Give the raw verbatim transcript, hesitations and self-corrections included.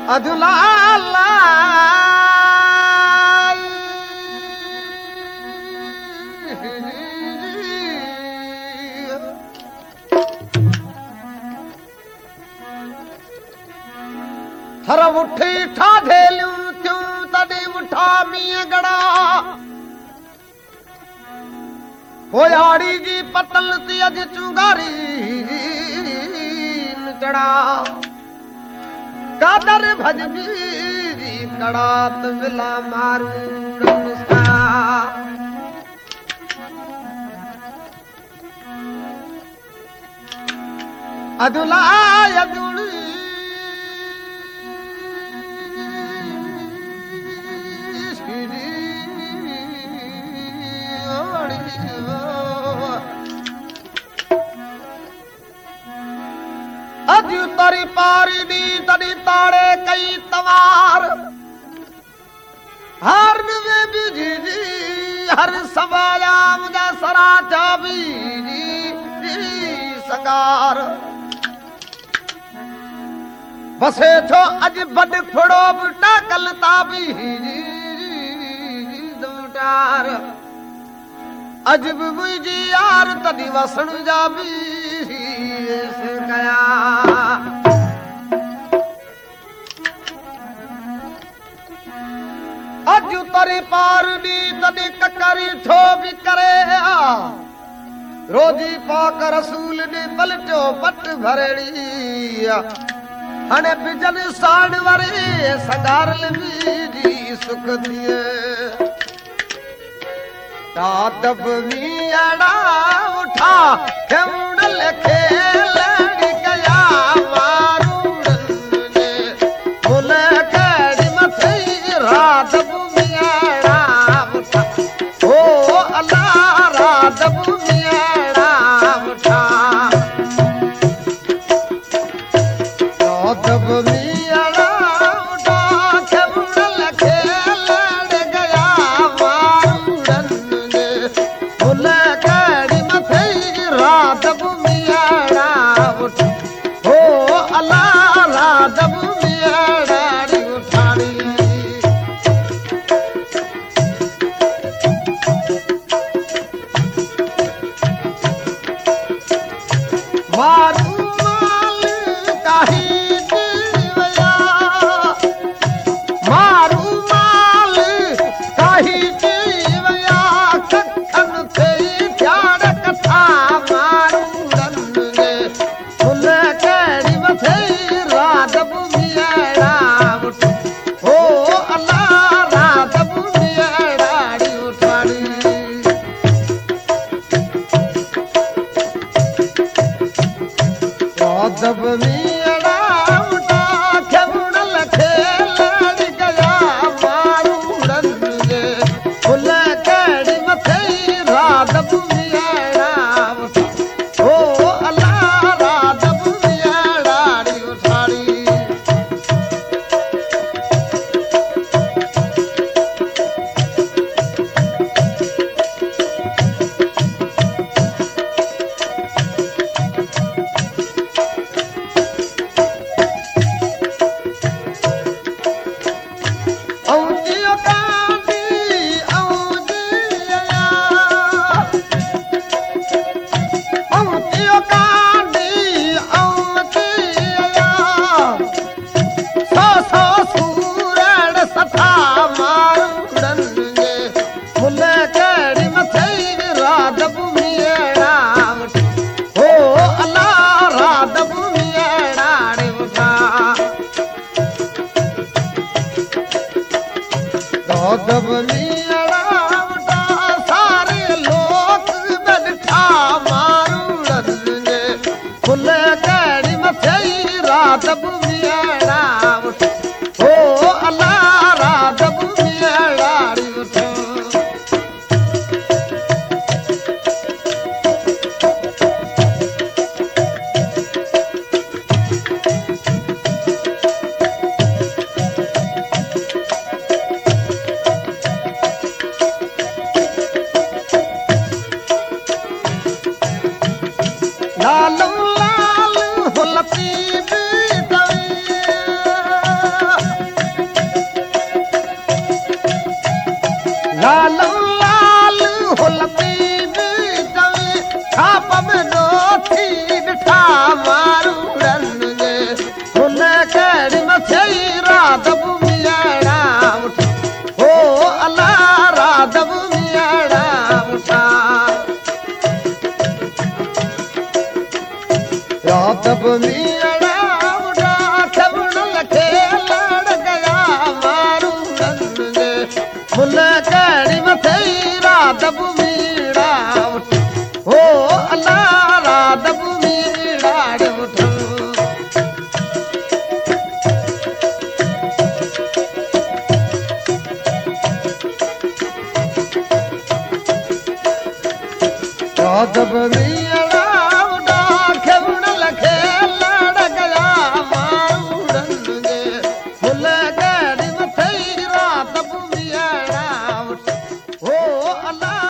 अधुलाला हर उठी ठाधे लूं क्यों तॾहिं उठा मीअं गड़ा होयाड़ी जी पतल ती अज चुंगारी चढ़ा कादर भजबी कड़ात विला मारू अदुला अदुल अजू तरी पारी दी तरी ताड़े कई तवार हर वे बिजी जी हर सवाया मुझा सरा चाबी संगार बसे छो अज बद फड़ो बुटा कल ताबी दूटार अजब मुझी यार तदी वसण जाबी गया अजू तरी पार दी तदी ककरी थो भी करे रोजी पाक रसूल ने पलटो पट भरेड़ी हने बिजन साण वरे सगारल जी सुख दिए तादब मीड़ा उठा खेमुड़ल खेल गया मारू ने फुल कड़ी मथई रादब मीड़ा उठा ओ अल्लाह रादब मीड़ा उठा रादब मीड़ा उठा खेमुड़ल खेल गया मारू रादब मियाड़ा हो अल्लाह रादब मियाड़ा उठाड़ी मारू माल काही जीवया मारू माल काही जीवया कखन थे प्यार कथा रादब मियाड़ा हो अल्लाह रादब मियाड़ा उठाड़ी रादब मियाड़ा उठा खेमुड़ल खेल गया मारू रंगे फुल कड़ी मथई रादब मियाड़ा हो अल्लाह रादब मियाड़ा उठाड़ी मीड़ा उड़ा खबड़ लखे लड़ गया मारू नंदे फुल कड़ी मथई रात मीड़ा ओ अल्लाह रात मीड़ा उठ रात मीड़ा